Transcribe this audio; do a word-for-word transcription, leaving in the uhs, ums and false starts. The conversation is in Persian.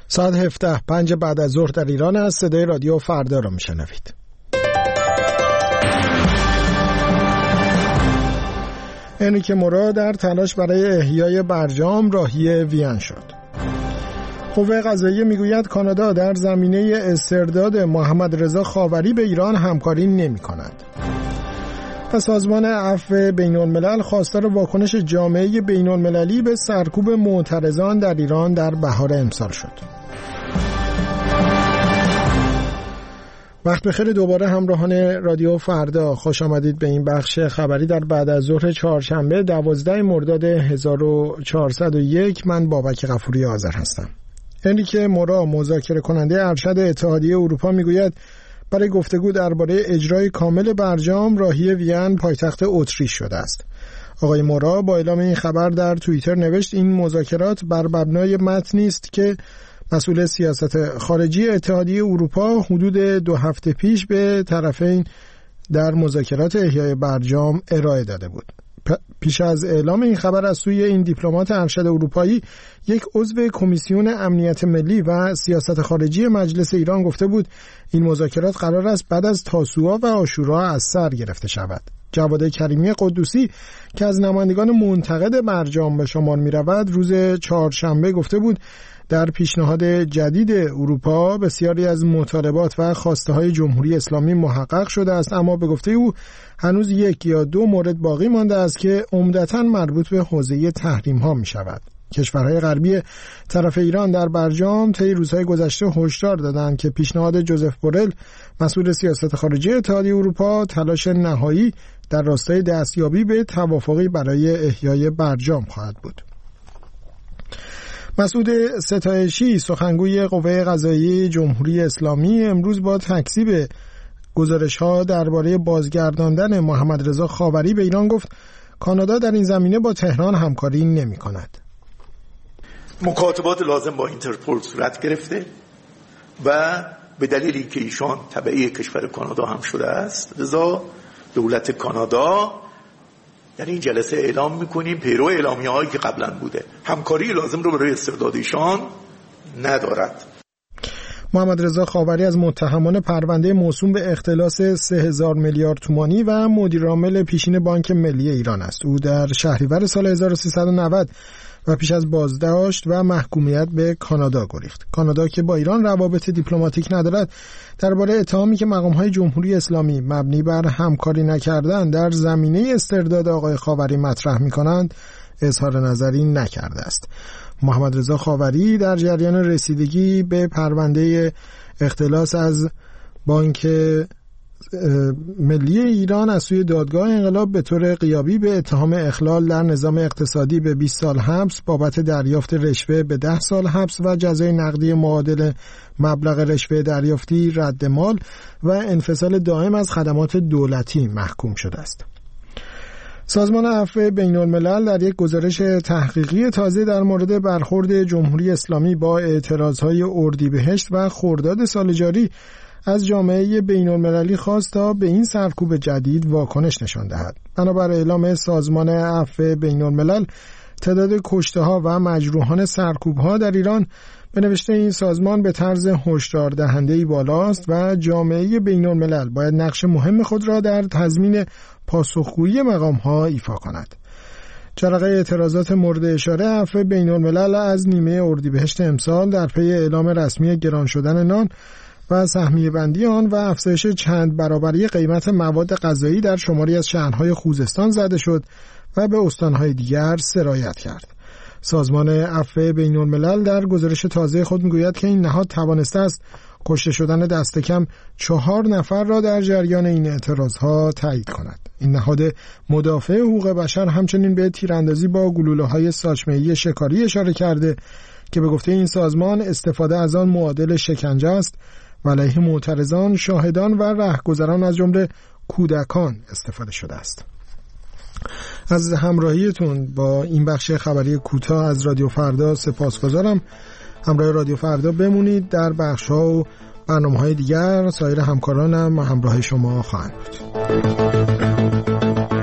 ساعت هفده پنج بعد از ظهر در ایران است. صدای رادیو فردا را میشنوید. انریکه مورا در تلاش برای احیای برجام راهی وین شد. قوه قضاییه میگوید کانادا در زمینه استرداد محمد رضا خاوری به ایران همکاری نمی کند. و سازمان عفو بین الملل خواستار واکنش جامعه بین المللی به سرکوب معترضان در ایران در بهار امسال شد. وقت بخیر دوباره همراهان رادیو فردا، خوش آمدید به این بخش خبری در بعد از ظهر چهارشنبه دوازده مرداد هزار و چهارصد و یک. من بابک غفوری آذر هستم. انریکه مورا مذاکره کننده ارشد اتحادیه اروپا میگوید برای گفتگو درباره اجرای کامل برجام راهی وین پایتخت اتریش شده است. آقای مورا با اعلام این خبر در توییتر نوشت این مذاکرات بر مبنای متنی است که مسئول سیاست خارجی اتحادیه اروپا حدود دو هفته پیش به طرفین در مذاکرات احیای برجام ارائه داده بود. پیش از اعلام این خبر از سوی این دیپلمات ارشد اروپایی، یک عضو کمیسیون امنیت ملی و سیاست خارجی مجلس ایران گفته بود این مذاکرات قرار است بعد از تاسوعا و عاشورا از سر گرفته شود. جواد کریمی قدوسی که از نمایندگان منتقد برجام به شمار می رود روز چهارشنبه گفته بود در پیشنهاد جدید اروپا بسیاری از مطالبات و خواسته های جمهوری اسلامی محقق شده است، اما به گفته او هنوز یک یا دو مورد باقی مانده است که عمدتاً مربوط به حوزه تحریم ها می شود. کشورهای غربی طرف ایران در برجام طی روزهای گذشته هشدار دادند که پیشنهاد جوزف بورل مسئول سیاست خارجی اتحادیه اروپا تلاش نهایی در راستای دستیابی به توافقی برای احیای برجام خواهد بود. مسعود ستایشی سخنگوی قوه قضاییه جمهوری اسلامی امروز با تکذیب گزارش‌ها درباره بازگرداندن محمد رضا خاوری به ایران گفت کانادا در این زمینه با تهران همکاری نمی‌کند. مکاتبات لازم با اینترپل صورت گرفته و به دلیلی که ایشان تبعی کشور کانادا هم شده است، لذا دولت کانادا در این جلسه اعلام میکنیم پیرو اعلامیه هایی که قبلا بوده همکاری لازم رو برای استرداد ایشان ندارد. محمد رضا خاوری از متهمان پرونده موسوم به اختلاس سه هزار میلیارد تومانی و مدیر عامل پیشین بانک ملی ایران است. او در شهریور سال هزار و سیصد و نود و پیش از بازداشت و محکومیت به کانادا گریخت. کانادا که با ایران روابط دیپلماتیک ندارد درباره اتهامی که مقام‌های جمهوری اسلامی مبنی بر همکاری نکردن در زمینه استرداد آقای خاوری مطرح می‌کنند اظهار نظری نکرده است. محمد رضا خاوری در جریان رسیدگی به پرونده اختلاس از بانک ملی ایران از سوی دادگاه انقلاب به طور غیابی به اتهام اخلال در نظام اقتصادی به بیست سال حبس، بابت دریافت رشوه به ده سال حبس و جزای نقدی معادل مبلغ رشوه دریافتی رد مال و انفصال دائم از خدمات دولتی محکوم شده است. سازمان عفو بین الملل در یک گزارش تحقیقی تازه در مورد برخورد جمهوری اسلامی با اعتراضهای اردیبهشت و خرداد سال جاری از جامعه بین المللی خواست تا به این سرکوب جدید واکنش نشان دهد. بنابر اعلام سازمان عفو بین الملل تعداد کشته ها و مجروحان سرکوب ها در ایران به نوشته این سازمان به طرز هشدار دهنده‌ای بالاست و جامعه بین الملل باید نقش مهم خود را در تضمین پاسخگویی مقام ها ایفا کند. جرقه اعتراضات مورد اشاره عفو بین الملل از نیمه اردیبهشت امسال در پی اعلام رسمی گران شدن نان و سهمیه بندی آن و افزایش چند برابری قیمت مواد غذایی در شماری از شهرهای خوزستان زده شد و به استانهای دیگر سرایت کرد. سازمان عفو بین الملل در گزارش تازه خود میگوید که این نهاد توانسته است کشته شدن دست کم چهار نفر را در جریان این اعتراضها تایید کند. این نهاد مدافع حقوق بشر همچنین به تیراندازی با گلوله‌های ساچمه‌ای شکاری اشاره کرده که به گفته این سازمان استفاده از آن معادل شکنجه است و علیه معترضان، شاهدان و رهگذران از جمله کودکان استفاده شده است. از همراهیتون با این بخش خبری کوتاه از رادیو فردا سپاسگزارم. همراه رادیو فردا بمونید. در بخش‌ها و برنامه‌های دیگر سایر همکارانم همراه شما خواهند بود.